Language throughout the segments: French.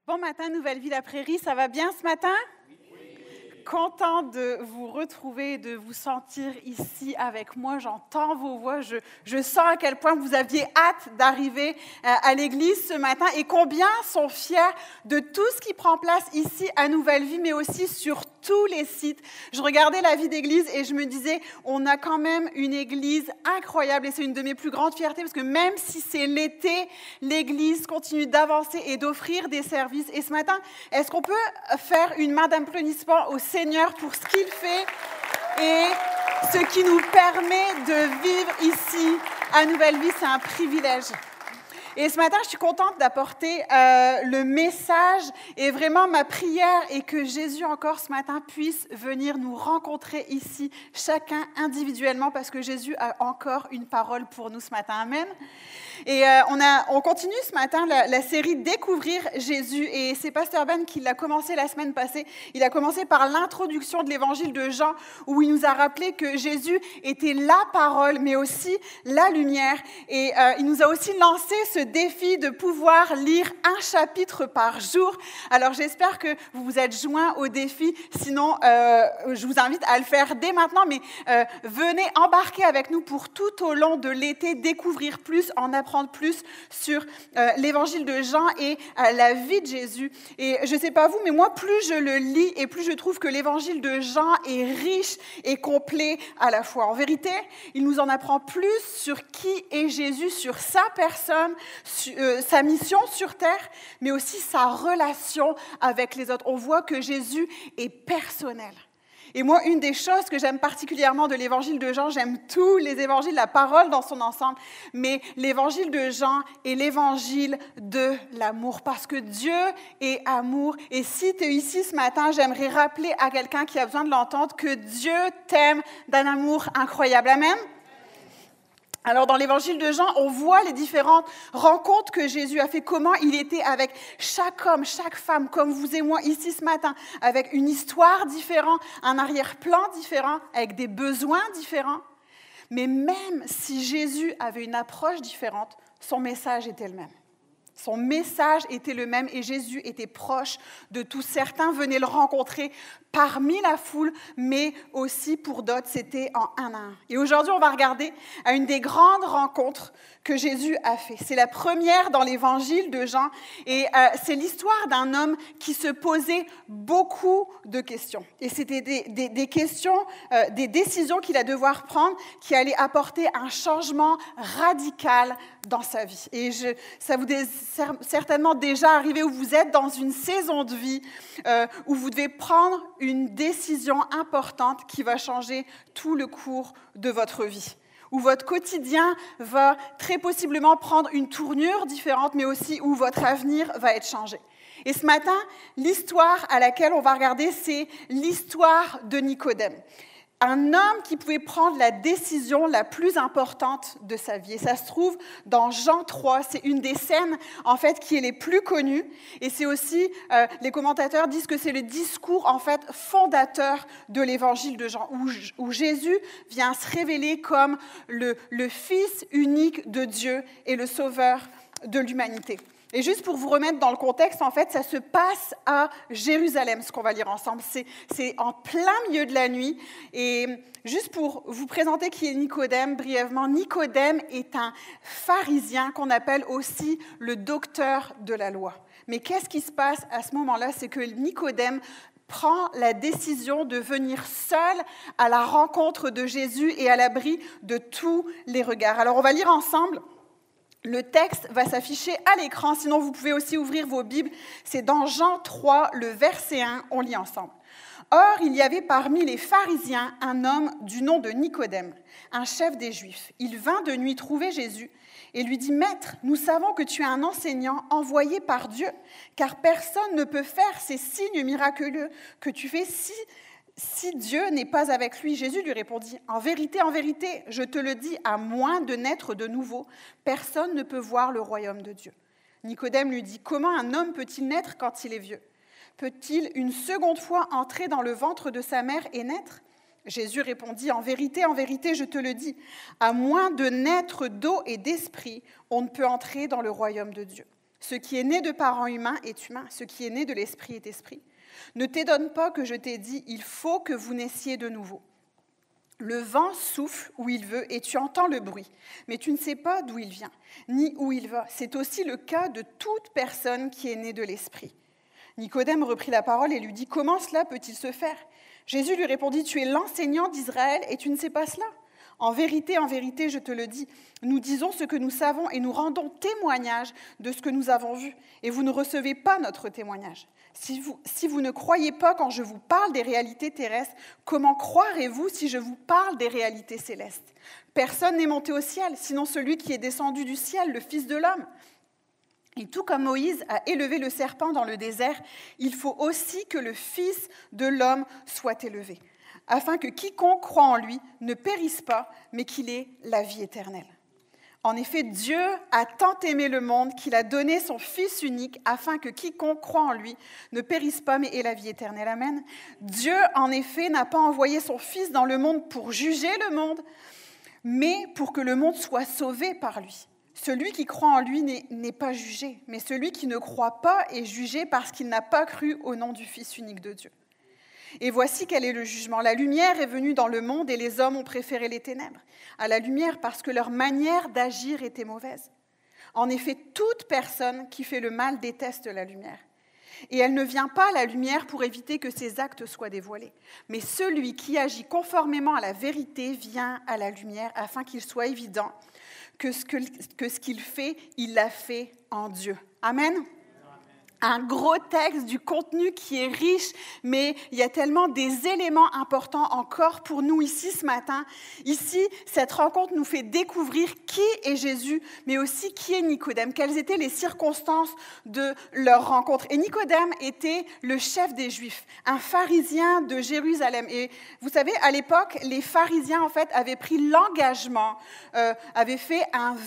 Bon matin, Nouvelle Vie la Prairie, ça va bien ce matin? Content de vous retrouver, de vous sentir ici avec moi. J'entends vos voix, je sens à quel point vous aviez hâte d'arriver à l'église ce matin et combien sont fiers de tout ce qui prend place ici à Nouvelle Vie, mais aussi sur tous les sites. Je regardais la vie d'église et je me disais, on a quand même une église incroyable et c'est une de mes plus grandes fiertés parce que même si c'est l'été, l'église continue d'avancer et d'offrir des services. Et ce matin, est-ce qu'on peut faire une main d'applaudissement au Seigneur pour ce qu'il fait et ce qui nous permet de vivre ici à Nouvelle Vie? C'est un privilège. Et ce matin, je suis contente d'apporter le message et vraiment ma prière est que Jésus encore ce matin puisse venir nous rencontrer ici, chacun individuellement, parce que Jésus a encore une parole pour nous ce matin. Amen. Et on continue ce matin la série Découvrir Jésus et c'est Pasteur Ben qui l'a commencé la semaine passée. Il a commencé par l'introduction de l'évangile de Jean où il nous a rappelé que Jésus était la parole mais aussi la lumière et il nous a aussi lancé ce défi de pouvoir lire un chapitre par jour. Alors j'espère que vous vous êtes joints au défi, sinon je vous invite à le faire dès maintenant, mais venez embarquer avec nous pour tout au long de l'été, découvrir plus, en apprendre plus sur l'évangile de Jean et la vie de Jésus. Et je ne sais pas vous, mais moi, plus je le lis et plus je trouve que l'évangile de Jean est riche et complet à la fois. En vérité, il nous en apprend plus sur qui est Jésus, sur sa personne, sa mission sur terre, mais aussi sa relation avec les autres. On voit que Jésus est personnel. Et moi, une des choses que j'aime particulièrement de l'évangile de Jean, j'aime tous les évangiles, la parole dans son ensemble, mais l'évangile de Jean est l'évangile de l'amour, parce que Dieu est amour. Et si tu es ici ce matin, j'aimerais rappeler à quelqu'un qui a besoin de l'entendre que Dieu t'aime d'un amour incroyable. Amen. Alors, dans l'évangile de Jean, on voit les différentes rencontres que Jésus a fait, comment il était avec chaque homme, chaque femme, comme vous et moi ici ce matin, avec une histoire différente, un arrière-plan différent, avec des besoins différents. Mais même si Jésus avait une approche différente, son message était le même. Son message était le même et Jésus était proche de tous. Certains venaient le rencontrer parmi la foule, mais aussi pour d'autres, c'était en un à un. Et aujourd'hui, on va regarder à une des grandes rencontres que Jésus a fait. C'est la première dans l'évangile de Jean et c'est l'histoire d'un homme qui se posait beaucoup de questions. Et c'était des questions, des décisions qu'il allait devoir prendre qui allaient apporter un changement radical dans sa vie. Et ça vous est certainement déjà arrivé où vous êtes dans une saison de vie où vous devez prendre une décision importante qui va changer tout le cours de votre vie, où votre quotidien va très possiblement prendre une tournure différente, mais aussi où votre avenir va être changé. Et ce matin, l'histoire à laquelle on va regarder, c'est l'histoire de Nicodème. Un homme qui pouvait prendre la décision la plus importante de sa vie. Et ça se trouve dans Jean 3. C'est une des scènes, en fait, qui est les plus connues. Et c'est aussi, les commentateurs disent que c'est le discours, en fait, fondateur de l'évangile de Jean, où Jésus vient se révéler comme le Fils unique de Dieu et le Sauveur de l'humanité. Et juste pour vous remettre dans le contexte, en fait, ça se passe à Jérusalem, ce qu'on va lire ensemble. C'est en plein milieu de la nuit. Et juste pour vous présenter qui est Nicodème, brièvement, Nicodème est un pharisien qu'on appelle aussi le docteur de la loi. Mais qu'est-ce qui se passe à ce moment-là? C'est que Nicodème prend la décision de venir seul à la rencontre de Jésus et à l'abri de tous les regards. Alors, on va lire ensemble. Le texte va s'afficher à l'écran, sinon vous pouvez aussi ouvrir vos Bibles. C'est dans Jean 3, le verset 1, on lit ensemble. « Or, il y avait parmi les pharisiens un homme du nom de Nicodème, un chef des Juifs. Il vint de nuit trouver Jésus et lui dit « Maître, nous savons que tu es un enseignant envoyé par Dieu, car personne ne peut faire ces signes miraculeux que tu fais si Dieu n'est pas avec lui. » Jésus lui répondit, en vérité, je te le dis, à moins de naître de nouveau, personne ne peut voir le royaume de Dieu. Nicodème lui dit, comment un homme peut-il naître quand il est vieux? Peut-il une seconde fois entrer dans le ventre de sa mère et naître? Jésus répondit, en vérité, je te le dis, à moins de naître d'eau et d'esprit, on ne peut entrer dans le royaume de Dieu. Ce qui est né de parents humains est humain, ce qui est né de l'esprit est esprit. Ne t'étonne pas que je t'ai dit, il faut que vous naissiez de nouveau. Le vent souffle où il veut et tu entends le bruit, mais tu ne sais pas d'où il vient, ni où il va. C'est aussi le cas de toute personne qui est née de l'esprit. Nicodème reprit la parole et lui dit, comment cela peut-il se faire ? Jésus lui répondit, tu es l'enseignant d'Israël et tu ne sais pas cela ? En vérité, je te le dis, nous disons ce que nous savons et nous rendons témoignage de ce que nous avons vu. Et vous ne recevez pas notre témoignage. Si vous ne croyez pas quand je vous parle des réalités terrestres, comment croirez-vous si je vous parle des réalités célestes ? Personne n'est monté au ciel, sinon celui qui est descendu du ciel, le Fils de l'homme. Et tout comme Moïse a élevé le serpent dans le désert, il faut aussi que le Fils de l'homme soit élevé, afin que quiconque croit en lui ne périsse pas, mais qu'il ait la vie éternelle. En effet, Dieu a tant aimé le monde qu'il a donné son Fils unique, afin que quiconque croit en lui ne périsse pas, mais ait la vie éternelle. Amen. Dieu, en effet, n'a pas envoyé son Fils dans le monde pour juger le monde, mais pour que le monde soit sauvé par lui. Celui qui croit en lui n'est pas jugé, mais celui qui ne croit pas est jugé parce qu'il n'a pas cru au nom du Fils unique de Dieu. Et voici quel est le jugement. La lumière est venue dans le monde et les hommes ont préféré les ténèbres à la lumière parce que leur manière d'agir était mauvaise. En effet, toute personne qui fait le mal déteste la lumière. Et elle ne vient pas à la lumière pour éviter que ses actes soient dévoilés. Mais celui qui agit conformément à la vérité vient à la lumière afin qu'il soit évident que ce qu'il fait, il l'a fait en Dieu. Amen. Un gros texte, du contenu qui est riche, mais il y a tellement des éléments importants encore pour nous ici ce matin. Ici, cette rencontre nous fait découvrir qui est Jésus, mais aussi qui est Nicodème, quelles étaient les circonstances de leur rencontre. Et Nicodème était le chef des Juifs, un pharisien de Jérusalem. Et vous savez, à l'époque, les pharisiens, en fait, avaient pris l'engagement, avaient fait un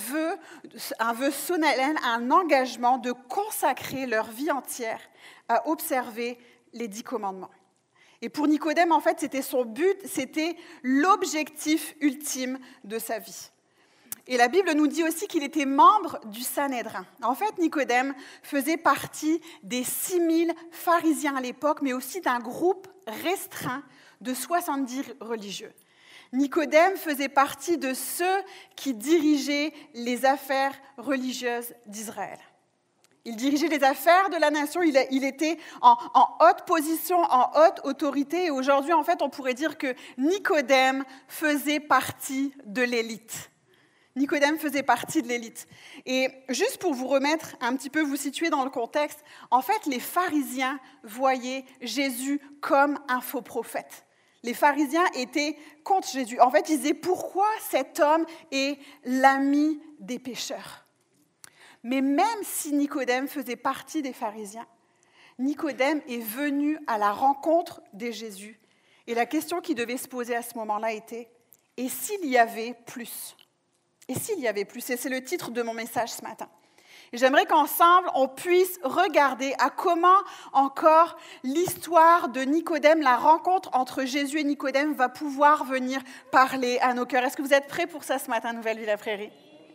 vœu solennel, un engagement de consacrer leur vie entière à observer les 10 commandements. Et pour Nicodème, en fait, c'était son but, c'était l'objectif ultime de sa vie. Et la Bible nous dit aussi qu'il était membre du Sanhédrin. En fait, Nicodème faisait partie des 6000 pharisiens à l'époque, mais aussi d'un groupe restreint de 70 religieux. Nicodème faisait partie de ceux qui dirigeaient les affaires religieuses d'Israël. Il dirigeait les affaires de la nation, il était en haute position, en haute autorité. Et aujourd'hui, en fait, on pourrait dire que Nicodème faisait partie de l'élite. Nicodème faisait partie de l'élite. Et juste pour vous remettre un petit peu, vous situer dans le contexte, en fait, les pharisiens voyaient Jésus comme un faux prophète. Les pharisiens étaient contre Jésus. En fait, ils disaient, pourquoi cet homme est l'ami des pécheurs ? Mais même si Nicodème faisait partie des pharisiens, Nicodème est venu à la rencontre de Jésus. Et la question qui devait se poser à ce moment-là était, et s'il y avait plus ? Et s'il y avait plus ? Et c'est le titre de mon message ce matin. Et j'aimerais qu'ensemble, on puisse regarder à comment encore l'histoire de Nicodème, la rencontre entre Jésus et Nicodème va pouvoir venir parler à nos cœurs. Est-ce que vous êtes prêts pour ça ce matin, Nouvelle Vie La Prairie ?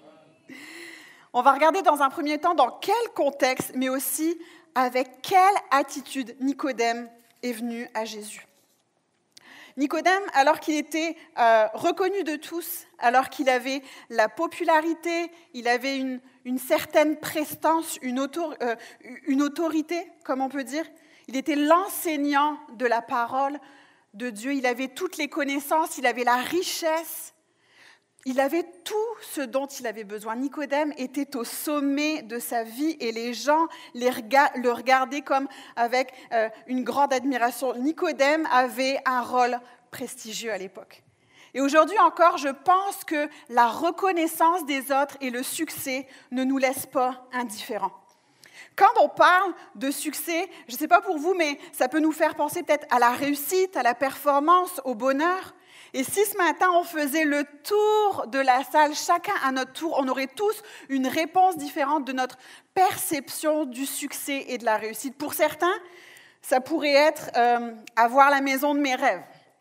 On va regarder dans un premier temps dans quel contexte, mais aussi avec quelle attitude Nicodème est venu à Jésus. Nicodème, alors qu'il était reconnu de tous, alors qu'il avait la popularité, il avait une certaine prestance, une autorité, comme on peut dire, il était l'enseignant de la parole de Dieu, il avait toutes les connaissances, il avait la richesse, il avait tout ce dont il avait besoin. Nicodème était au sommet de sa vie et les gens le regardaient comme avec une grande admiration. Nicodème avait un rôle prestigieux à l'époque. Et aujourd'hui encore, je pense que la reconnaissance des autres et le succès ne nous laissent pas indifférents. Quand on parle de succès, je ne sais pas pour vous, mais ça peut nous faire penser peut-être à la réussite, à la performance, au bonheur. Et si ce matin, on faisait le tour de la salle, chacun à notre tour, on aurait tous une réponse différente de notre perception du succès et de la réussite. Pour certains, ça pourrait être avoir la maison de mes rêves.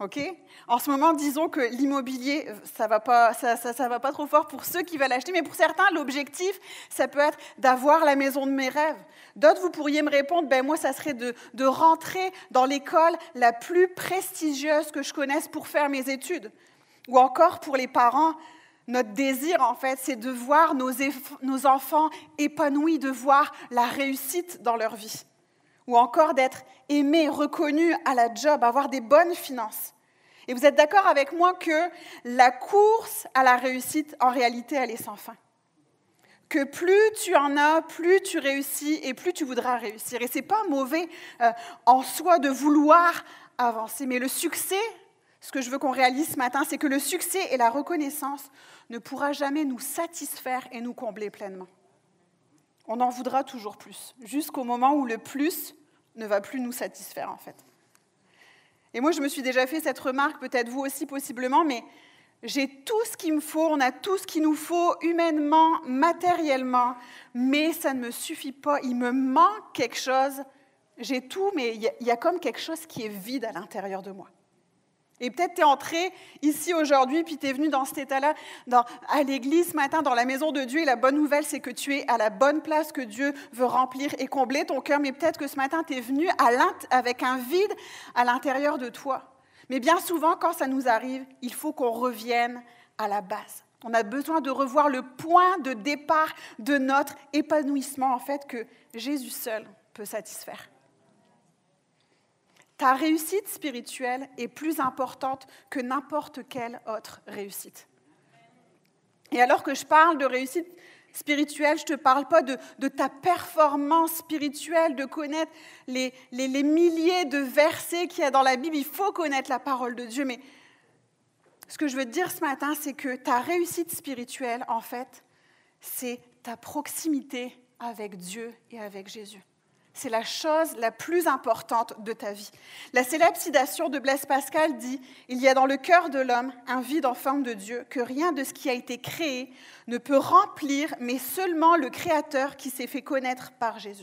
OK? En ce moment, disons que l'immobilier, ça va pas trop fort pour ceux qui veulent acheter, mais pour certains, l'objectif, ça peut être d'avoir la maison de mes rêves. D'autres, vous pourriez me répondre, moi, ça serait de rentrer dans l'école la plus prestigieuse que je connaisse pour faire mes études. Ou encore, pour les parents, notre désir, en fait, c'est de voir nos enfants épanouis, de voir la réussite dans leur vie. Ou encore d'être aimé, reconnu à la job, avoir des bonnes finances. Et vous êtes d'accord avec moi que la course à la réussite, en réalité, elle est sans fin. Que plus tu en as, plus tu réussis et plus tu voudras réussir. Et ce n'est pas mauvais en soi de vouloir avancer, mais le succès, ce que je veux qu'on réalise ce matin, c'est que le succès et la reconnaissance ne pourra jamais nous satisfaire et nous combler pleinement. On en voudra toujours plus, jusqu'au moment où le plus ne va plus nous satisfaire, en fait. Et moi, je me suis déjà fait cette remarque, peut-être vous aussi possiblement, mais j'ai tout ce qu'il me faut, on a tout ce qu'il nous faut humainement, matériellement, mais ça ne me suffit pas, il me manque quelque chose. J'ai tout, mais il y a comme quelque chose qui est vide à l'intérieur de moi. Et peut-être tu es entré ici aujourd'hui, puis tu es venu dans cet état-là, à l'église ce matin, dans la maison de Dieu, et la bonne nouvelle, c'est que tu es à la bonne place que Dieu veut remplir et combler ton cœur, mais peut-être que ce matin, tu es venu avec un vide à l'intérieur de toi. Mais bien souvent, quand ça nous arrive, il faut qu'on revienne à la base. On a besoin de revoir le point de départ de notre épanouissement, en fait, que Jésus seul peut satisfaire. Ta réussite spirituelle est plus importante que n'importe quelle autre réussite. Et alors que je parle de réussite spirituelle, je ne te parle pas de ta performance spirituelle, de connaître les milliers de versets qu'il y a dans la Bible. Il faut connaître la parole de Dieu. Mais ce que je veux te dire ce matin, c'est que ta réussite spirituelle, en fait, c'est ta proximité avec Dieu et avec Jésus. C'est la chose la plus importante de ta vie. La célèbre citation de Blaise Pascal dit « Il y a dans le cœur de l'homme un vide en forme de Dieu que rien de ce qui a été créé ne peut remplir, mais seulement le Créateur qui s'est fait connaître par Jésus. »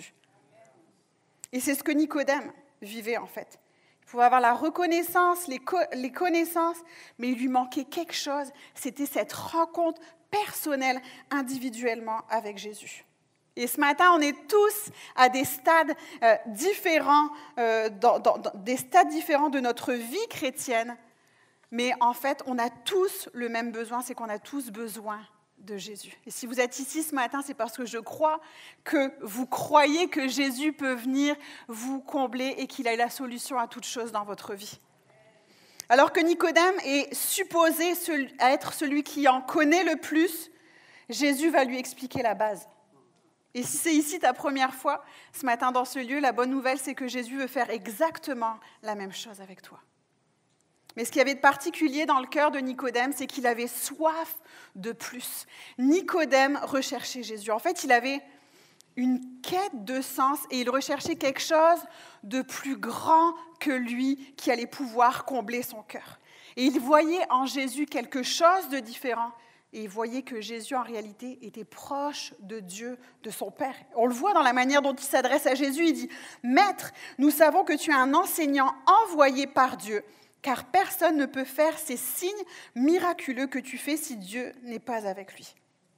Et c'est ce que Nicodème vivait en fait. Il pouvait avoir la reconnaissance, les connaissances, mais il lui manquait quelque chose. C'était cette rencontre personnelle, individuellement avec Jésus. Et ce matin, on est tous à des stades différents, des stades différents de notre vie chrétienne, mais en fait, on a tous le même besoin, c'est qu'on a tous besoin de Jésus. Et si vous êtes ici ce matin, c'est parce que je crois que vous croyez que Jésus peut venir vous combler et qu'il a la solution à toute chose dans votre vie. Alors que Nicodème est supposé être celui qui en connaît le plus, Jésus va lui expliquer la base. Et si c'est ici ta première fois, ce matin dans ce lieu, la bonne nouvelle, c'est que Jésus veut faire exactement la même chose avec toi. Mais ce qu'il y avait de particulier dans le cœur de Nicodème, c'est qu'il avait soif de plus. Nicodème recherchait Jésus. En fait, il avait une quête de sens et il recherchait quelque chose de plus grand que lui qui allait pouvoir combler son cœur. Et il voyait en Jésus quelque chose de différent. Et il voyait que Jésus, en réalité, était proche de Dieu, de son Père. On le voit dans la manière dont il s'adresse à Jésus. Il dit « Maître, nous savons que tu es un enseignant envoyé par Dieu, car personne ne peut faire ces signes miraculeux que tu fais si Dieu n'est pas avec lui. »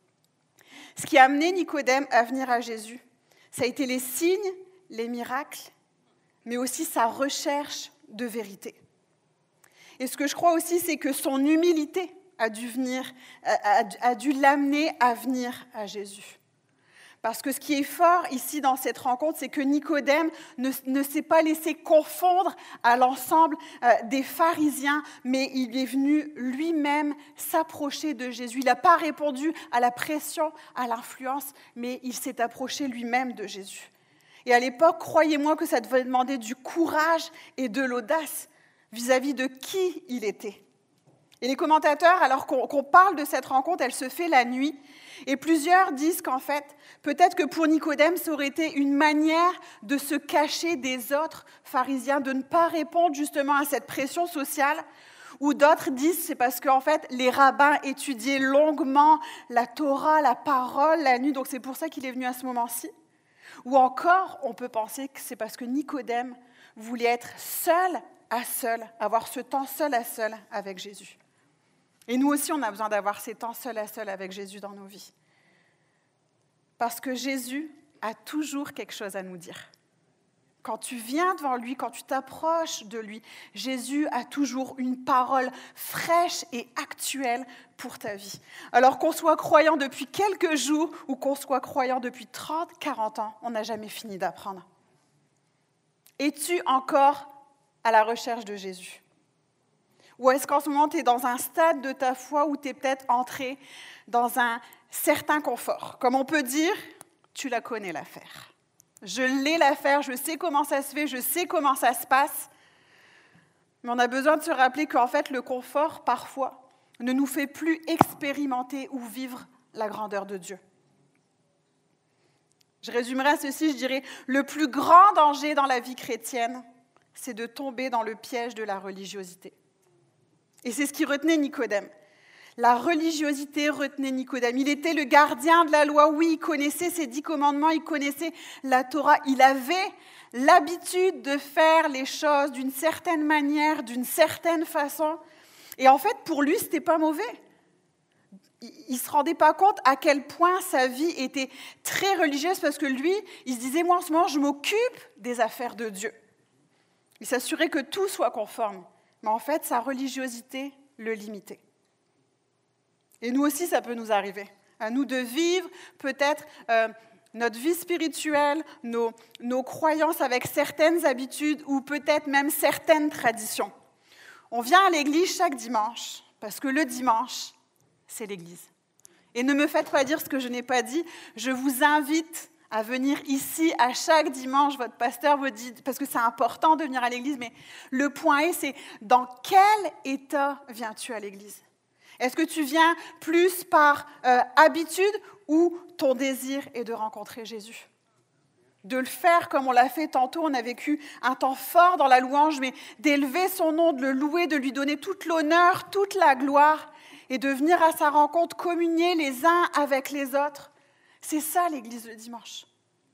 Ce qui a amené Nicodème à venir à Jésus, ça a été les signes, les miracles, mais aussi sa recherche de vérité. Et ce que je crois aussi, c'est que son humilité a dû l'amener à venir à Jésus. Parce que ce qui est fort ici dans cette rencontre, c'est que Nicodème ne s'est pas laissé confondre à l'ensemble des pharisiens, mais il est venu lui-même s'approcher de Jésus. Il n'a pas répondu à la pression, à l'influence, mais il s'est approché lui-même de Jésus. Et à l'époque, croyez-moi que ça devait demander du courage et de l'audace vis-à-vis de qui il était. Et les commentateurs, alors qu'on parle de cette rencontre, elle se fait la nuit. Et plusieurs disent qu'en fait, peut-être que pour Nicodème, ça aurait été une manière de se cacher des autres pharisiens, de ne pas répondre justement à cette pression sociale. Ou d'autres disent c'est parce qu'en fait, les rabbins étudiaient longuement la Torah, la parole, la nuit. Donc c'est pour ça qu'il est venu à ce moment-ci. Ou encore, on peut penser que c'est parce que Nicodème voulait être seul à seul, avoir ce temps seul à seul avec Jésus. Et nous aussi, on a besoin d'avoir ces temps seul à seul avec Jésus dans nos vies. Parce que Jésus a toujours quelque chose à nous dire. Quand tu viens devant lui, quand tu t'approches de lui, Jésus a toujours une parole fraîche et actuelle pour ta vie. Alors qu'on soit croyant depuis quelques jours ou qu'on soit croyant depuis 30, 40 ans, on n'a jamais fini d'apprendre. Es-tu encore à la recherche de Jésus? Ou est-ce qu'en ce moment, tu es dans un stade de ta foi où tu es peut-être entré dans un certain confort? Comme on peut dire, tu la connais l'affaire. Je l'ai l'affaire, je sais comment ça se fait, je sais comment ça se passe. Mais on a besoin de se rappeler qu'en fait, le confort, parfois, ne nous fait plus expérimenter ou vivre la grandeur de Dieu. Je résumerai à ceci, je dirais, le plus grand danger dans la vie chrétienne, c'est de tomber dans le piège de la religiosité. Et c'est ce qui retenait Nicodème. La religiosité retenait Nicodème. Il était le gardien de la loi. Oui, il connaissait ses 10 commandements, il connaissait la Torah. Il avait l'habitude de faire les choses d'une certaine manière, d'une certaine façon. Et en fait, pour lui, ce n'était pas mauvais. Il ne se rendait pas compte à quel point sa vie était très religieuse parce que lui, il se disait, moi en ce moment, je m'occupe des affaires de Dieu. Il s'assurait que tout soit conforme. Mais en fait, sa religiosité le limitait. Et nous aussi, ça peut nous arriver. À nous de vivre peut-être notre vie spirituelle, nos croyances avec certaines habitudes ou peut-être même certaines traditions. On vient à l'église chaque dimanche parce que le dimanche, c'est l'église. Et ne me faites pas dire ce que je n'ai pas dit. Je vous invite à venir ici à chaque dimanche. Votre pasteur vous dit, parce que c'est important de venir à l'église, mais le point est, c'est dans quel état viens-tu à l'église? Est-ce que tu viens plus par habitude ou ton désir est de rencontrer Jésus? De le faire comme on l'a fait tantôt, on a vécu un temps fort dans la louange, mais d'élever son nom, de le louer, de lui donner toute l'honneur, toute la gloire, et de venir à sa rencontre, communier les uns avec les autres. C'est ça l'église le dimanche.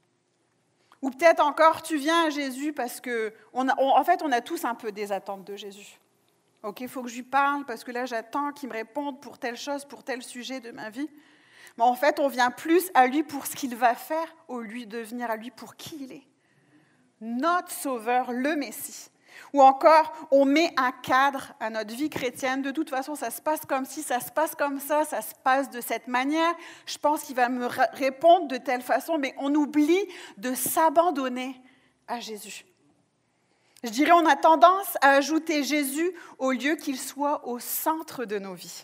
Ou peut-être encore, tu viens à Jésus parce que, en fait, on a tous un peu des attentes de Jésus. Ok, il faut que je lui parle parce que là, j'attends qu'il me réponde pour telle chose, pour tel sujet de ma vie. Mais en fait, on vient plus à lui pour ce qu'il va faire au lieu de venir à lui pour qui il est. Notre Sauveur, le Messie. Ou encore, on met un cadre à notre vie chrétienne. De toute façon, ça se passe comme ci, ça se passe comme ça se passe de cette manière. Je pense qu'il va me répondre de telle façon, mais on oublie de s'abandonner à Jésus. Je dirais, on a tendance à ajouter Jésus au lieu qu'il soit au centre de nos vies.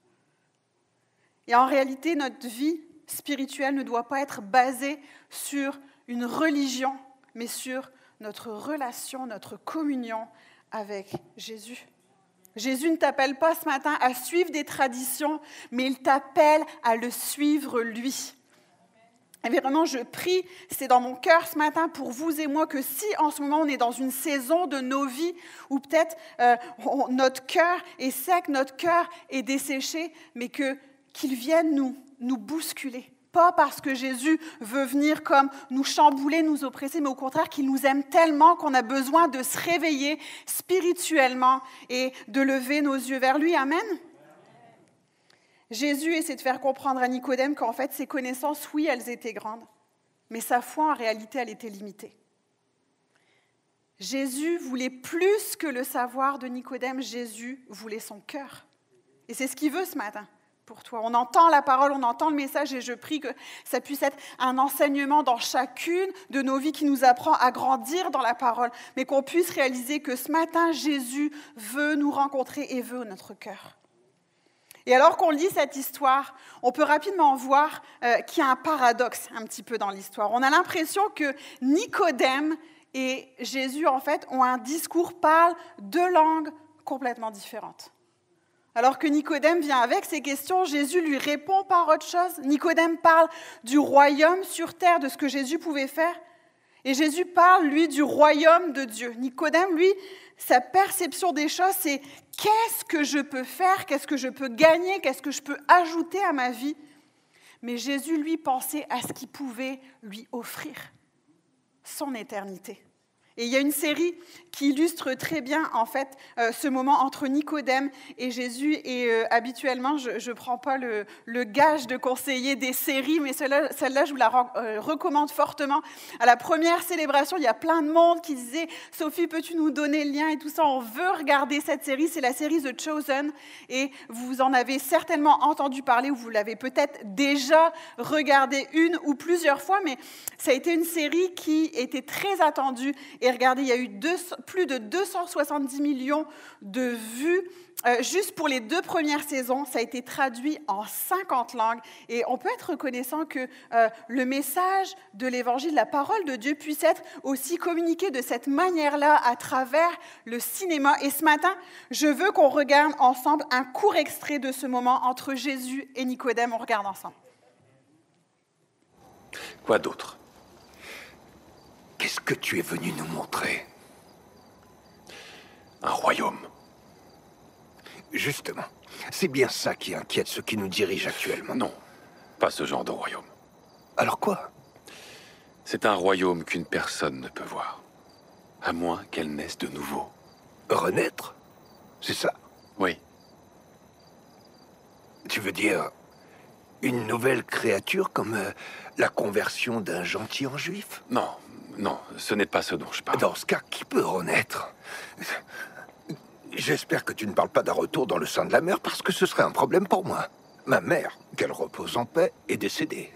Et en réalité, notre vie spirituelle ne doit pas être basée sur une religion, mais sur notre relation, notre communion avec Jésus. Jésus ne t'appelle pas ce matin à suivre des traditions, mais il t'appelle à le suivre lui. Et vraiment, je prie, c'est dans mon cœur ce matin pour vous et moi, que si en ce moment on est dans une saison de nos vies où peut-être notre cœur est sec, notre cœur est desséché, mais qu'il vienne nous bousculer. Pas parce que Jésus veut venir comme nous chambouler, nous oppresser, mais au contraire qu'il nous aime tellement qu'on a besoin de se réveiller spirituellement et de lever nos yeux vers lui. Amen. Jésus essaie de faire comprendre à Nicodème qu'en fait, ses connaissances, oui, elles étaient grandes, mais sa foi, en réalité, elle était limitée. Jésus voulait plus que le savoir de Nicodème, Jésus voulait son cœur. Et c'est ce qu'il veut ce matin pour toi. On entend la parole, on entend le message et je prie que ça puisse être un enseignement dans chacune de nos vies qui nous apprend à grandir dans la parole, mais qu'on puisse réaliser que ce matin, Jésus veut nous rencontrer et veut notre cœur. Et alors qu'on lit cette histoire, on peut rapidement voir qu'il y a un paradoxe un petit peu dans l'histoire. On a l'impression que Nicodème et Jésus, en fait, ont un discours, parlent deux langues complètement différentes. Alors que Nicodème vient avec ses questions, Jésus lui répond par autre chose. Nicodème parle du royaume sur terre, de ce que Jésus pouvait faire. Et Jésus parle, lui, du royaume de Dieu. Nicodème, lui, sa perception des choses, c'est qu'est-ce que je peux faire, qu'est-ce que je peux gagner, qu'est-ce que je peux ajouter à ma vie. Mais Jésus, lui, pensait à ce qu'il pouvait lui offrir, son éternité. Et il y a une série qui illustre très bien, en fait, ce moment entre Nicodème et Jésus. Et habituellement, je ne prends pas le gage de conseiller des séries, mais celle-là, je vous la recommande fortement. À la première célébration, il y a plein de monde qui disait « Sophie, peux-tu nous donner le lien ?» et tout ça. On veut regarder cette série. C'est la série The Chosen. Et vous en avez certainement entendu parler ou vous l'avez peut-être déjà regardé une ou plusieurs fois. Mais ça a été une série qui était très attendue. Et regardez, il y a eu plus de 270 millions de vues juste pour les 2 premières saisons. Ça a été traduit en 50 langues. Et on peut être reconnaissant que le message de l'Évangile, la parole de Dieu puisse être aussi communiqué de cette manière-là à travers le cinéma. Et ce matin, je veux qu'on regarde ensemble un court extrait de ce moment entre Jésus et Nicodème. On regarde ensemble. Quoi d'autre ? Qu'est-ce que tu es venu nous montrer ? Un royaume. Justement, c'est bien ça qui inquiète ceux qui nous dirigent actuellement. Non, pas ce genre de royaume. Alors quoi ? C'est un royaume qu'une personne ne peut voir, à moins qu'elle naisse de nouveau. Renaître ? C'est ça ? Oui, Tu veux dire une nouvelle créature comme la conversion d'un gentil en juif ? non, ce n'est pas ce dont je parle. Dans ce cas, qui peut renaître ? J'espère que tu ne parles pas d'un retour dans le sein de la mer, parce que ce serait un problème pour moi. Ma mère, qu'elle repose en paix, est décédée.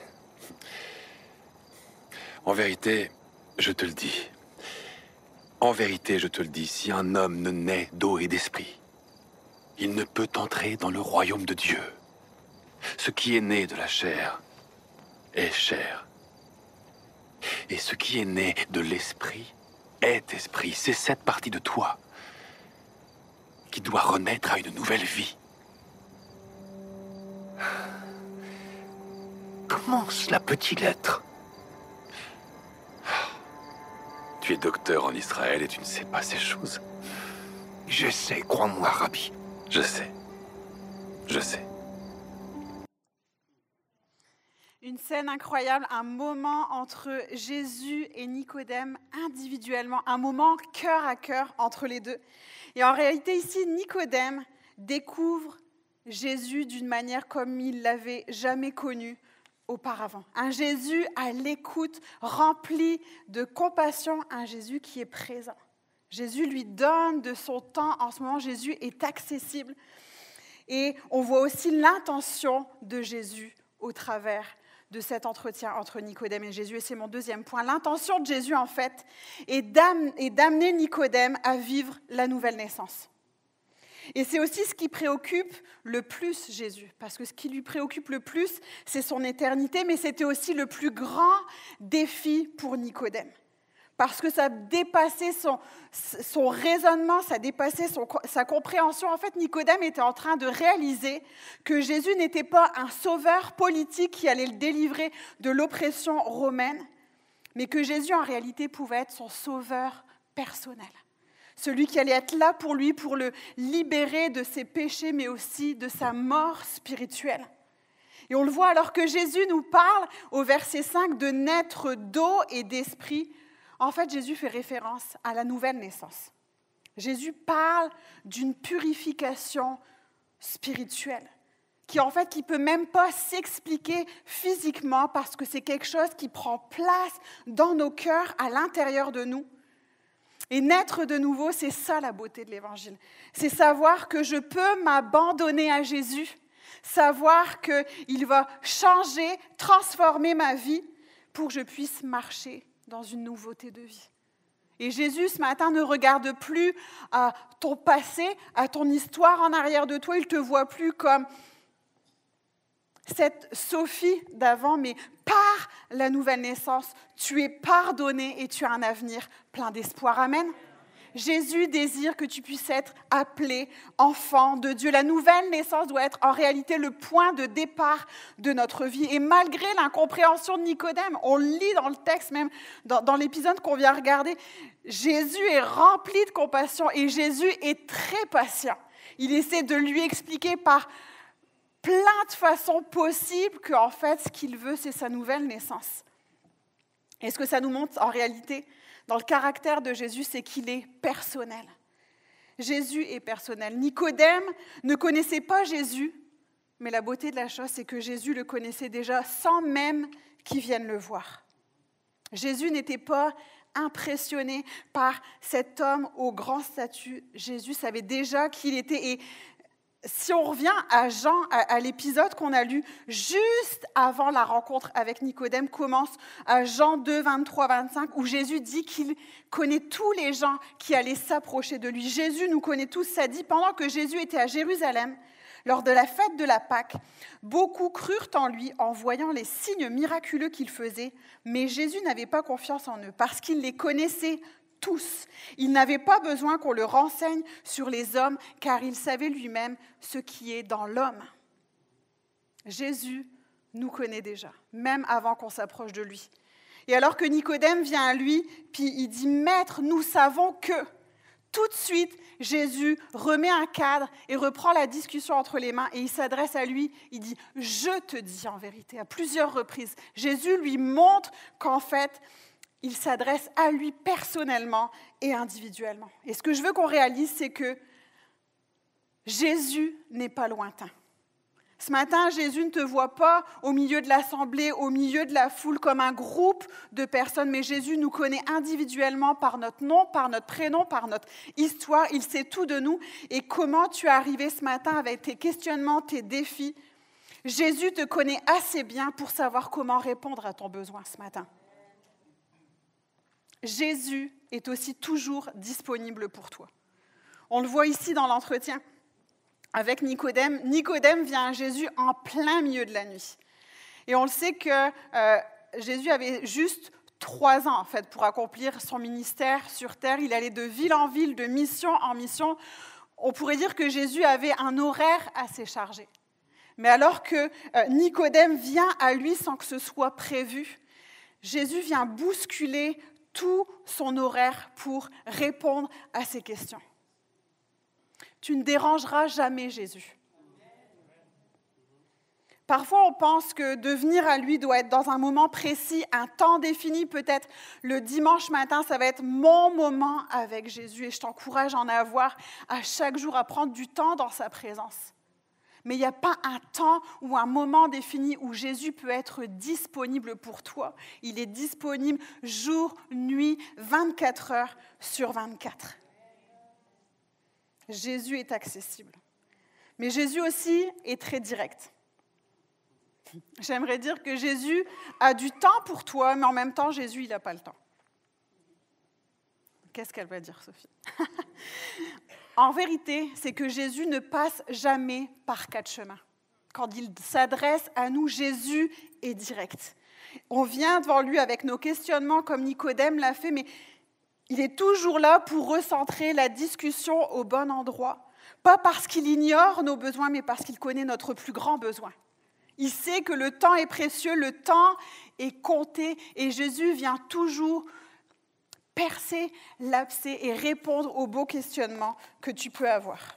En vérité, je te le dis. En vérité, je te le dis, si un homme ne naît d'eau et d'esprit, il ne peut entrer dans le royaume de Dieu. Ce qui est né de la chair est chair. Et ce qui est né de l'esprit est esprit. C'est cette partie de toi qui doit renaître à une nouvelle vie. Comment cela peut-il être ? Tu es docteur en Israël et tu ne sais pas ces choses. Je sais, crois-moi, Rabbi. Je sais. Je sais. Une scène incroyable, un moment entre Jésus et Nicodème individuellement, un moment cœur à cœur entre les deux. Et en réalité, ici, Nicodème découvre Jésus d'une manière comme il l'avait jamais connu auparavant. Un Jésus à l'écoute, rempli de compassion, un Jésus qui est présent. Jésus lui donne de son temps. En ce moment, Jésus est accessible. Et on voit aussi l'intention de Jésus au travers de cet entretien entre Nicodème et Jésus. Et c'est mon deuxième point. L'intention de Jésus, en fait, est d'amener Nicodème à vivre la nouvelle naissance. Et c'est aussi ce qui préoccupe le plus Jésus, parce que ce qui lui préoccupe le plus, c'est son éternité, mais c'était aussi le plus grand défi pour Nicodème. Parce que ça dépassait son raisonnement, ça dépassait sa compréhension. En fait, Nicodème était en train de réaliser que Jésus n'était pas un sauveur politique qui allait le délivrer de l'oppression romaine, mais que Jésus, en réalité, pouvait être son sauveur personnel. Celui qui allait être là pour lui, pour le libérer de ses péchés, mais aussi de sa mort spirituelle. Et on le voit alors que Jésus nous parle au verset 5 de naître d'eau et d'esprit. En fait, Jésus fait référence à la nouvelle naissance. Jésus parle d'une purification spirituelle qui ne peut même pas s'expliquer physiquement parce que c'est quelque chose qui prend place dans nos cœurs, à l'intérieur de nous. Et naître de nouveau, c'est ça la beauté de l'Évangile. C'est savoir que je peux m'abandonner à Jésus, savoir qu'il va changer, transformer ma vie pour que je puisse marcher dans une nouveauté de vie. Et Jésus, ce matin, ne regarde plus à ton passé, à ton histoire en arrière de toi. Il ne te voit plus comme cette Sophie d'avant, mais par la nouvelle naissance, tu es pardonné et tu as un avenir plein d'espoir. Amen. Jésus désire que tu puisses être appelé enfant de Dieu. La nouvelle naissance doit être en réalité le point de départ de notre vie. Et malgré l'incompréhension de Nicodème, on le lit dans le texte, même dans l'épisode qu'on vient regarder, Jésus est rempli de compassion et Jésus est très patient. Il essaie de lui expliquer par plein de façons possibles qu'en fait, ce qu'il veut, c'est sa nouvelle naissance. Et ce que ça nous montre en réalité, dans le caractère de Jésus, c'est qu'il est personnel. Jésus est personnel. Nicodème ne connaissait pas Jésus, mais la beauté de la chose, c'est que Jésus le connaissait déjà sans même qu'il vienne le voir. Jésus n'était pas impressionné par cet homme au grand statut. Jésus savait déjà qui il était. Et si on revient à Jean, à l'épisode qu'on a lu juste avant la rencontre avec Nicodème, commence à Jean 2, 23, 25, où Jésus dit qu'il connaît tous les gens qui allaient s'approcher de lui. Jésus nous connaît tous, ça dit, pendant que Jésus était à Jérusalem, lors de la fête de la Pâque, beaucoup crurent en lui en voyant les signes miraculeux qu'il faisait, mais Jésus n'avait pas confiance en eux parce qu'il les connaissait tous. Il n'avait pas besoin qu'on le renseigne sur les hommes, car il savait lui-même ce qui est dans l'homme. Jésus nous connaît déjà, même avant qu'on s'approche de lui. Et alors que Nicodème vient à lui, puis il dit « Maître, nous savons que… » Tout de suite, Jésus remet un cadre et reprend la discussion entre les mains et il s'adresse à lui, il dit « Je te dis en vérité » à plusieurs reprises. Jésus lui montre qu'en fait, il s'adresse à lui personnellement et individuellement. Et ce que je veux qu'on réalise, c'est que Jésus n'est pas lointain. Ce matin, Jésus ne te voit pas au milieu de l'assemblée, au milieu de la foule, comme un groupe de personnes, mais Jésus nous connaît individuellement par notre nom, par notre prénom, par notre histoire. Il sait tout de nous. Et comment tu es arrivé ce matin avec tes questionnements, tes défis, Jésus te connaît assez bien pour savoir comment répondre à ton besoin ce matin. Jésus est aussi toujours disponible pour toi. On le voit ici dans l'entretien avec Nicodème. Nicodème vient à Jésus en plein milieu de la nuit. Et on le sait que Jésus avait juste 3 ans en fait, pour accomplir son ministère sur terre. Il allait de ville en ville, de mission en mission. On pourrait dire que Jésus avait un horaire assez chargé. Mais alors que Nicodème vient à lui sans que ce soit prévu, Jésus vient bousculer tout son horaire pour répondre à ces questions. Tu ne dérangeras jamais Jésus. Parfois, on pense que de venir à lui doit être dans un moment précis, un temps défini. Peut-être le dimanche matin, ça va être mon moment avec Jésus. Et je t'encourage à en avoir à chaque jour, à prendre du temps dans sa présence. Mais il n'y a pas un temps ou un moment défini où Jésus peut être disponible pour toi. Il est disponible jour, nuit, 24 heures sur 24. Jésus est accessible. Mais Jésus aussi est très direct. J'aimerais dire que Jésus a du temps pour toi, mais en même temps, Jésus, il n'a pas le temps. Qu'est-ce qu'elle va dire, Sophie? En vérité, c'est que Jésus ne passe jamais par 4 chemins. Quand il s'adresse à nous, Jésus est direct. On vient devant lui avec nos questionnements comme Nicodème l'a fait, mais il est toujours là pour recentrer la discussion au bon endroit. Pas parce qu'il ignore nos besoins, mais parce qu'il connaît notre plus grand besoin. Il sait que le temps est précieux, le temps est compté, et Jésus vient toujours percer, lapser et répondre aux beaux questionnements que tu peux avoir.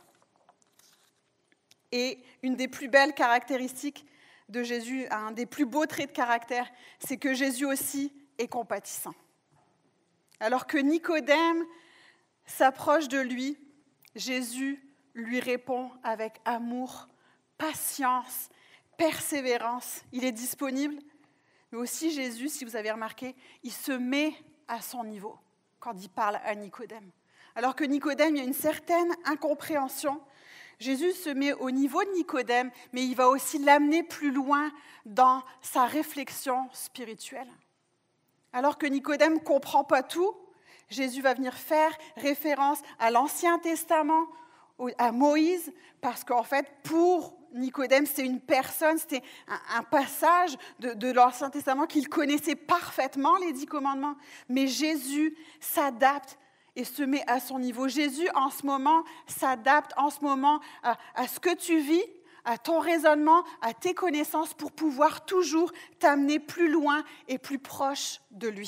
Et une des plus belles caractéristiques de Jésus, un des plus beaux traits de caractère, c'est que Jésus aussi est compatissant. Alors que Nicodème s'approche de lui, Jésus lui répond avec amour, patience, persévérance. Il est disponible, mais aussi Jésus, si vous avez remarqué, il se met à son niveau quand il parle à Nicodème. Alors que Nicodème, il y a une certaine incompréhension. Jésus se met au niveau de Nicodème, mais il va aussi l'amener plus loin dans sa réflexion spirituelle. Alors que Nicodème ne comprend pas tout, Jésus va venir faire référence à l'Ancien Testament, à Moïse, parce qu'en fait, pour Nicodème, c'était une personne, c'était un passage de l'Ancien Testament qu'il connaissait parfaitement, les 10 commandements. Mais Jésus s'adapte et se met à son niveau. Jésus, en ce moment, s'adapte en ce moment à ce que tu vis, à ton raisonnement, à tes connaissances, pour pouvoir toujours t'amener plus loin et plus proche de lui.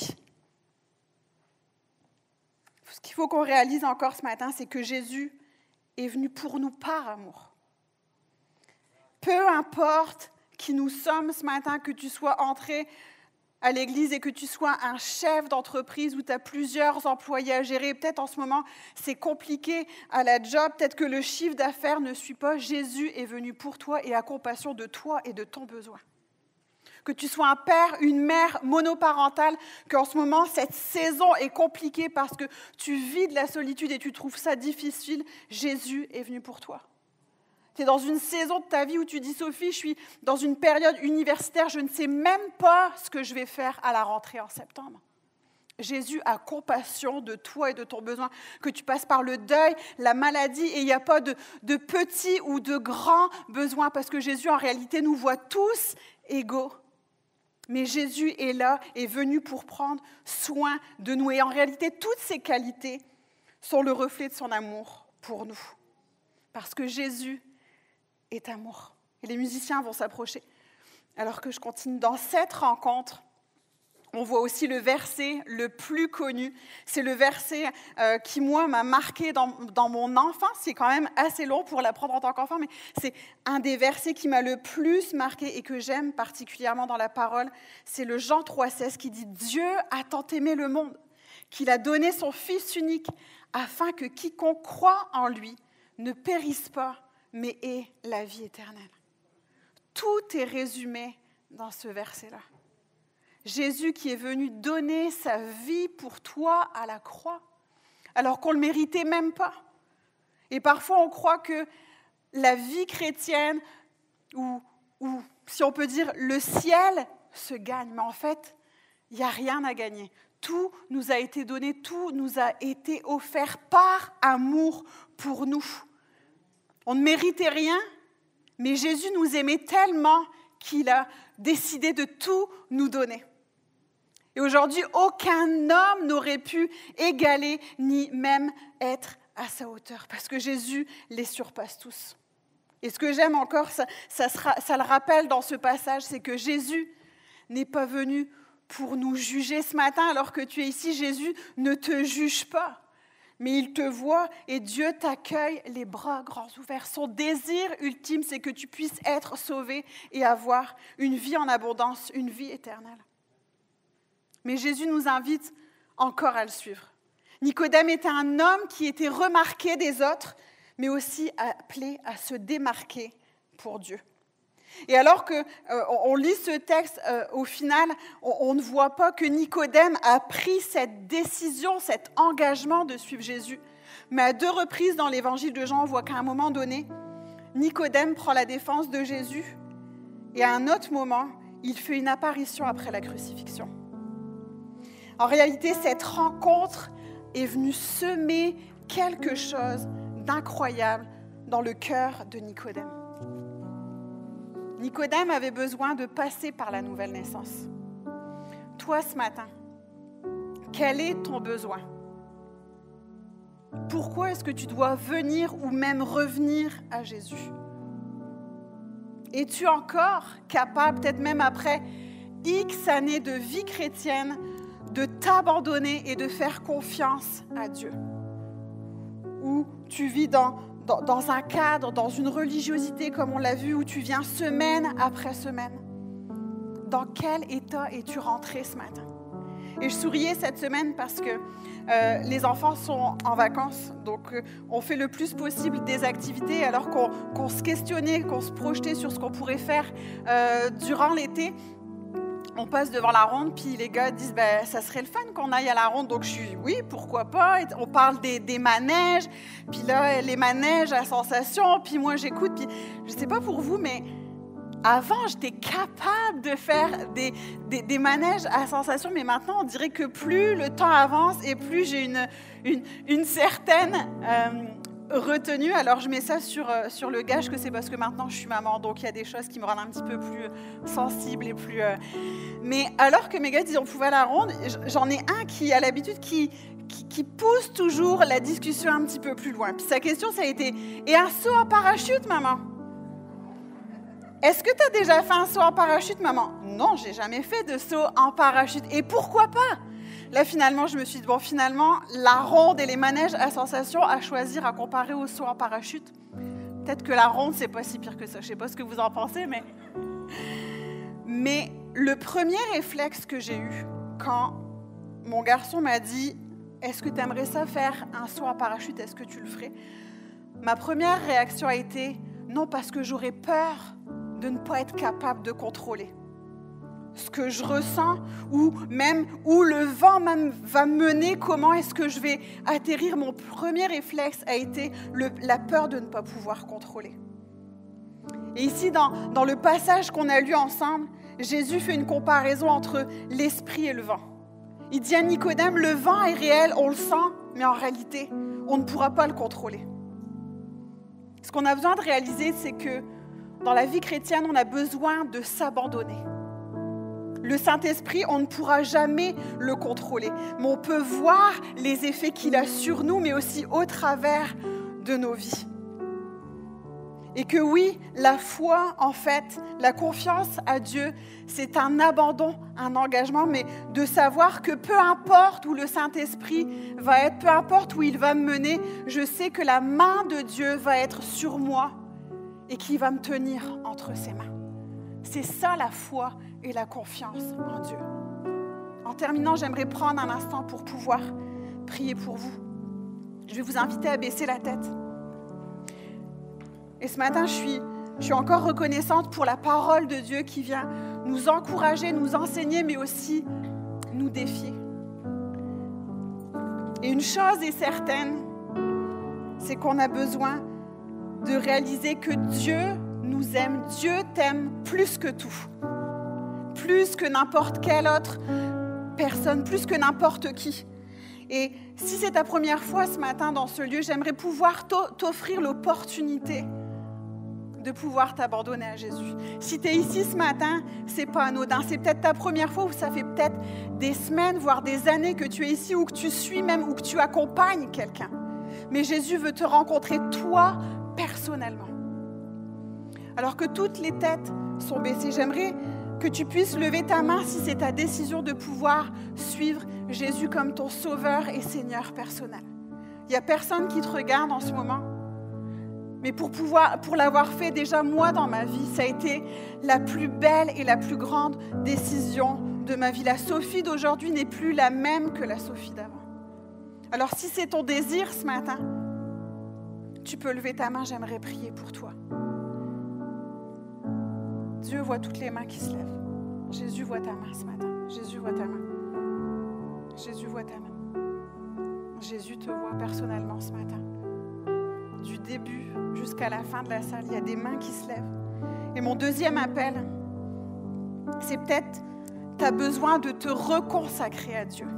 Ce qu'il faut qu'on réalise encore ce matin, c'est que Jésus est venu pour nous par amour. Peu importe qui nous sommes ce matin, que tu sois entré à l'église et que tu sois un chef d'entreprise où tu as plusieurs employés à gérer, peut-être en ce moment c'est compliqué à la job, peut-être que le chiffre d'affaires ne suit pas, Jésus est venu pour toi et a compassion de toi et de ton besoin. Que tu sois un père, une mère monoparentale, qu'en ce moment, cette saison est compliquée parce que tu vis de la solitude et tu trouves ça difficile, Jésus est venu pour toi. Tu es dans une saison de ta vie où tu dis, Sophie, je suis dans une période universitaire, je ne sais même pas ce que je vais faire à la rentrée en septembre. Jésus a compassion de toi et de ton besoin, que tu passes par le deuil, la maladie, et il n'y a pas de petits ou de grands besoins, parce que Jésus, en réalité, nous voit tous égaux. Mais Jésus est là, est venu pour prendre soin de nous. Et en réalité, toutes ces qualités sont le reflet de son amour pour nous. Parce que Jésus est amour. Et les musiciens vont s'approcher. Alors que je continue dans cette rencontre, on voit aussi le verset le plus connu. C'est le verset qui, moi, m'a marqué dans mon enfance. C'est quand même assez long pour l'apprendre en tant qu'enfant, mais c'est un des versets qui m'a le plus marqué et que j'aime particulièrement dans la parole. C'est le Jean 3,16 qui dit « Dieu a tant aimé le monde qu'il a donné son Fils unique afin que quiconque croit en lui ne périsse pas, mais ait la vie éternelle. » Tout est résumé dans ce verset-là. Jésus qui est venu donner sa vie pour toi à la croix, alors qu'on ne le méritait même pas. Et parfois, on croit que la vie chrétienne, ou si on peut dire le ciel, se gagne. Mais en fait, il n'y a rien à gagner. Tout nous a été donné, tout nous a été offert par amour pour nous. On ne méritait rien, mais Jésus nous aimait tellement qu'il a décidé de tout nous donner. Et aujourd'hui, aucun homme n'aurait pu égaler ni même être à sa hauteur, parce que Jésus les surpasse tous. Et ce que j'aime encore, ça le rappelle dans ce passage, c'est que Jésus n'est pas venu pour nous juger ce matin, alors que tu es ici. Jésus ne te juge pas, mais il te voit et Dieu t'accueille les bras grands ouverts. Son désir ultime, c'est que tu puisses être sauvé et avoir une vie en abondance, une vie éternelle. Mais Jésus nous invite encore à le suivre. Nicodème était un homme qui était remarqué des autres, mais aussi appelé à se démarquer pour Dieu. Et alors qu'on lit ce texte, au final, on ne voit pas que Nicodème a pris cette décision, cet engagement de suivre Jésus. Mais à 2 reprises dans l'évangile de Jean, on voit qu'à un moment donné, Nicodème prend la défense de Jésus et à un autre moment, il fait une apparition après la crucifixion. En réalité, cette rencontre est venue semer quelque chose d'incroyable dans le cœur de Nicodème. Nicodème avait besoin de passer par la nouvelle naissance. Toi, ce matin, quel est ton besoin? Pourquoi est-ce que tu dois venir ou même revenir à Jésus? Es-tu encore capable, peut-être même après X années de vie chrétienne, de t'abandonner et de faire confiance à Dieu? Ou tu vis dans un cadre, dans une religiosité comme on l'a vu, où tu viens semaine après semaine. Dans quel état es-tu rentré ce matin? Et je souriais cette semaine parce que les enfants sont en vacances, donc on fait le plus possible des activités alors qu'on se questionnait, qu'on se projetait sur ce qu'on pourrait faire durant l'été. On passe devant la ronde, puis les gars disent « ça serait le fun qu'on aille à la ronde ». Donc je suis « oui, pourquoi pas ». On parle des manèges, puis là, les manèges à sensation, puis moi j'écoute, puis je sais pas pour vous, mais avant, j'étais capable de faire des manèges à sensation, mais maintenant, on dirait que plus le temps avance et plus j'ai une certaine retenue. Alors, je mets ça sur le gage que c'est parce que maintenant, je suis maman, donc il y a des choses qui me rendent un petit peu plus sensible et plus... Mais alors que mes gars disaient on pouvait aller à la ronde, j'en ai un qui a l'habitude, qui pousse toujours la discussion un petit peu plus loin. Puis sa question, ça a été « Et un saut en parachute, maman ?» Est-ce que tu as déjà fait un saut en parachute, maman? Non, j'ai jamais fait de saut en parachute. Et pourquoi pas? Là, finalement, je me suis dit, finalement, la ronde et les manèges à sensation à choisir, à comparer au saut en parachute. Peut-être que la ronde, c'est pas si pire que ça. Je sais pas ce que vous en pensez, mais le premier réflexe que j'ai eu quand mon garçon m'a dit « Est-ce que tu aimerais ça faire un saut en parachute? Est-ce que tu le ferais ?» Ma première réaction a été « Non, parce que j'aurais peur de ne pas être capable de contrôler ce que je ressens ou même où le vent va me mener, comment est-ce que je vais atterrir. » Mon premier réflexe a été la peur de ne pas pouvoir contrôler. Et ici, dans le passage qu'on a lu ensemble, Jésus fait une comparaison entre l'esprit et le vent. Il dit à Nicodème, le vent est réel, on le sent, mais en réalité, on ne pourra pas le contrôler. Ce qu'on a besoin de réaliser, c'est que dans la vie chrétienne, on a besoin de s'abandonner. Le Saint-Esprit, on ne pourra jamais le contrôler, mais on peut voir les effets qu'il a sur nous, mais aussi au travers de nos vies. Et que oui, la foi, en fait, la confiance à Dieu, c'est un abandon, un engagement, mais de savoir que peu importe où le Saint-Esprit va être, peu importe où il va me mener, je sais que la main de Dieu va être sur moi et qu'il va me tenir entre ses mains. C'est ça la foi et la confiance en Dieu. En terminant, j'aimerais prendre un instant pour pouvoir prier pour vous. Je vais vous inviter à baisser la tête. Et ce matin, je suis encore reconnaissante pour la parole de Dieu qui vient nous encourager, nous enseigner, mais aussi nous défier. Et une chose est certaine, c'est qu'on a besoin de réaliser que Dieu nous aime. Dieu t'aime plus que tout, plus que n'importe quelle autre personne, plus que n'importe qui. Et si c'est ta première fois ce matin dans ce lieu, j'aimerais pouvoir t'offrir l'opportunité de pouvoir t'abandonner à Jésus. Si tu es ici ce matin, c'est pas anodin. C'est peut-être ta première fois ou ça fait peut-être des semaines, voire des années que tu es ici ou que tu suis même ou que tu accompagnes quelqu'un. Mais Jésus veut te rencontrer toi personnellement. Alors que toutes les têtes sont baissées, j'aimerais que tu puisses lever ta main si c'est ta décision de pouvoir suivre Jésus comme ton sauveur et Seigneur personnel. Il n'y a personne qui te regarde en ce moment. Mais pour l'avoir fait déjà moi dans ma vie, ça a été la plus belle et la plus grande décision de ma vie. La Sophie d'aujourd'hui n'est plus la même que la Sophie d'avant. Alors si c'est ton désir ce matin, tu peux lever ta main, j'aimerais prier pour toi. Dieu voit toutes les mains qui se lèvent. Jésus voit ta main ce matin. Jésus voit ta main. Jésus voit ta main. Jésus te voit personnellement ce matin. Du début jusqu'à la fin de la salle, il y a des mains qui se lèvent. Et mon deuxième appel, c'est peut-être tu as besoin de te reconsacrer à Dieu.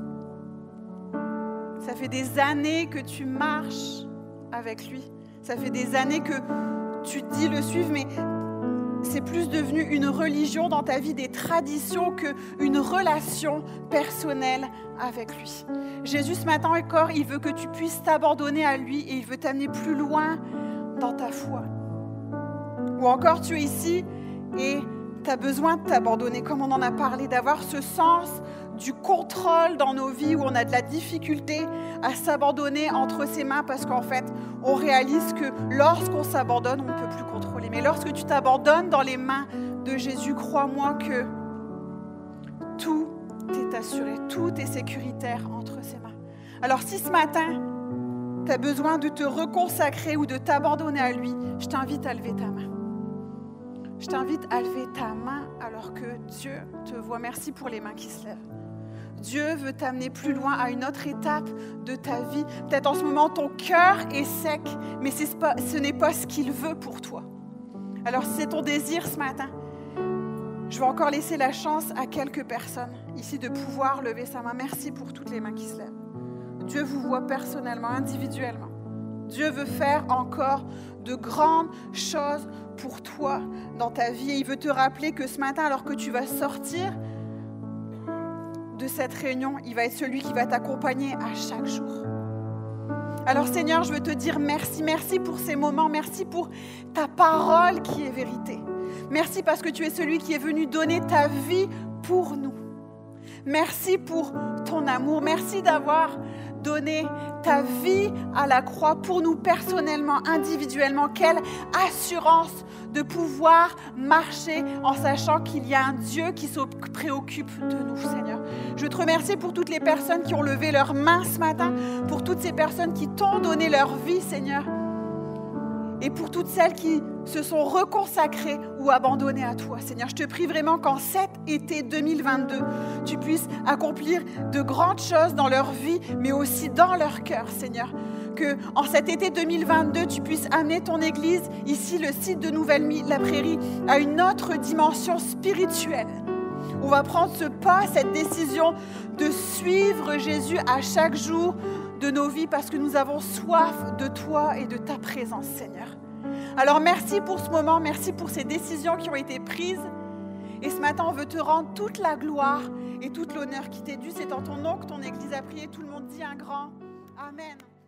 Ça fait des années que tu marches avec lui. Ça fait des années que tu dis le suivre, mais c'est plus devenu une religion dans ta vie, des traditions, qu'une relation personnelle avec lui. Jésus, ce matin encore, il veut que tu puisses t'abandonner à lui et il veut t'amener plus loin dans ta foi. Ou encore, tu es ici et tu as besoin de t'abandonner, comme on en a parlé, d'avoir ce sens du contrôle dans nos vies où on a de la difficulté à s'abandonner entre ses mains parce qu'en fait, on réalise que lorsqu'on s'abandonne, on ne peut plus contrôler. Mais lorsque tu t'abandonnes dans les mains de Jésus, crois-moi que tout est assuré, tout est sécuritaire entre ses mains. Alors si ce matin, tu as besoin de te reconsacrer ou de t'abandonner à lui, je t'invite à lever ta main. Je t'invite à lever ta main alors que Dieu te voit. Merci pour les mains qui se lèvent. Dieu veut t'amener plus loin à une autre étape de ta vie. Peut-être en ce moment, ton cœur est sec, mais ce n'est pas ce qu'il veut pour toi. Alors, si c'est ton désir ce matin, je vais encore laisser la chance à quelques personnes ici de pouvoir lever sa main. Merci pour toutes les mains qui se lèvent. Dieu vous voit personnellement, individuellement. Dieu veut faire encore de grandes choses pour toi dans ta vie. Et il veut te rappeler que ce matin, alors que tu vas sortir de cette réunion, il va être celui qui va t'accompagner à chaque jour. Alors Seigneur, je veux te dire merci, merci pour ces moments, merci pour ta parole qui est vérité. Merci parce que tu es celui qui est venu donner ta vie pour nous. Merci pour ton amour, merci d'avoir donné ta vie à la croix pour nous personnellement, individuellement. Quelle assurance de pouvoir marcher en sachant qu'il y a un Dieu qui se préoccupe de nous, Seigneur. Je te remercie pour toutes les personnes qui ont levé leurs mains ce matin, pour toutes ces personnes qui t'ont donné leur vie, Seigneur, et pour toutes celles qui se sont reconsacrées ou abandonnées à toi, Seigneur. Je te prie vraiment qu'en cet été 2022, tu puisses accomplir de grandes choses dans leur vie, mais aussi dans leur cœur, Seigneur. Qu'en cet été 2022, tu puisses amener ton Église, ici, le site de Nouvelle-la-Prairie, à une autre dimension spirituelle. On va prendre ce pas, cette décision de suivre Jésus à chaque jour de nos vies parce que nous avons soif de toi et de ta présence, Seigneur. Alors merci pour ce moment, merci pour ces décisions qui ont été prises. Et ce matin, on veut te rendre toute la gloire et tout l'honneur qui t'est dû. C'est en ton nom que ton Église a prié. Tout le monde dit un grand Amen.